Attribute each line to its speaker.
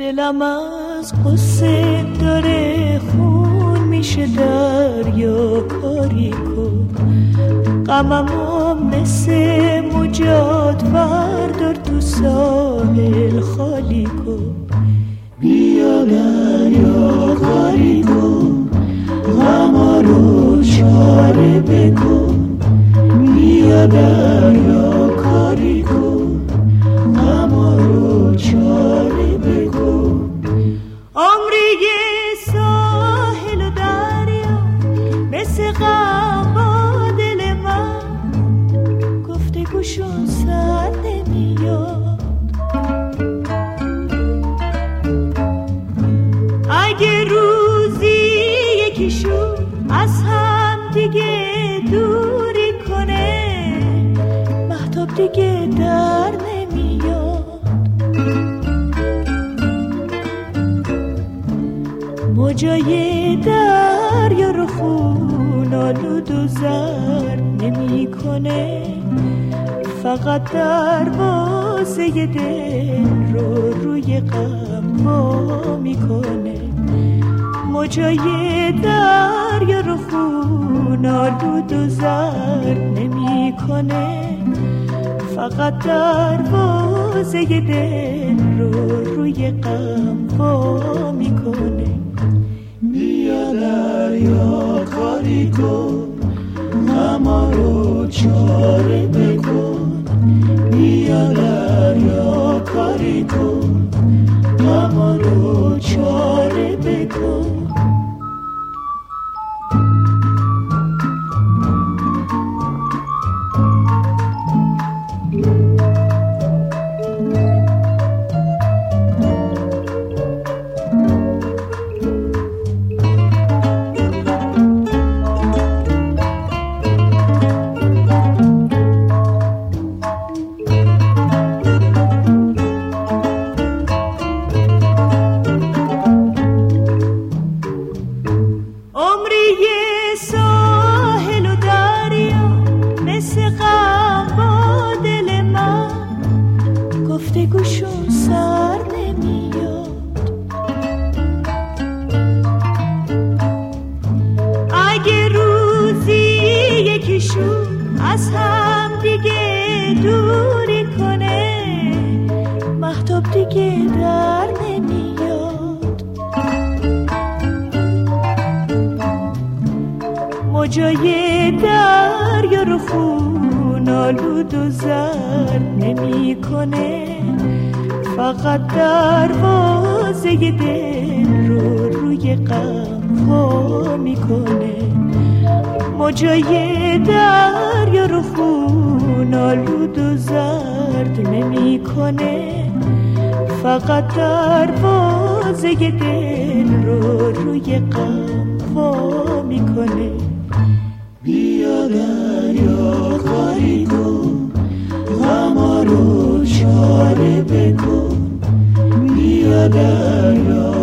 Speaker 1: دلم از قصه داره خون میشه دریا کاری کن، غممو مثل مجاد بردار تو ساحل خالی کن. بیا دریا کاری کن، غما رو چاره بکن. بیا دریا کاری کن، غما رو چاره بکن. عمری ساحل و دریا مثل غم با دل من، گفتگوشون سر نمیاد. اگه روزی یکیشون از هم دیگه دوری کنه، مهتاب دیگه در نمیاد. موجای دریا رو خون آلود و زرد نمی کنه، فقط دروازه دل رو روی غم وا میکنه. موجای دریا رو خون آلود و زرد نمی کنه، فقط دروازه دل رو روی غم وا میکنه. بیا دریا کاری کن، غما رو چاره بکن. بیا دریا کاری کن، غما رو چاره بکن. گفتگوشون سر نمیاد. اگه روزی یکیشون از هم دیگه دوری کنه، مهتاب دیگه در نمیاد. موجای دریا رو خون آلود و زرد نمی کنه، فقط دروازه دل رو روی غم وا میکنه. موجای دریا رو خون آلود و زرد نمی کنه، فقط دروازه دل رو روی غم وا میکنه. بیا دریا کاری کن، غما رو چاره بکن. بیا دریا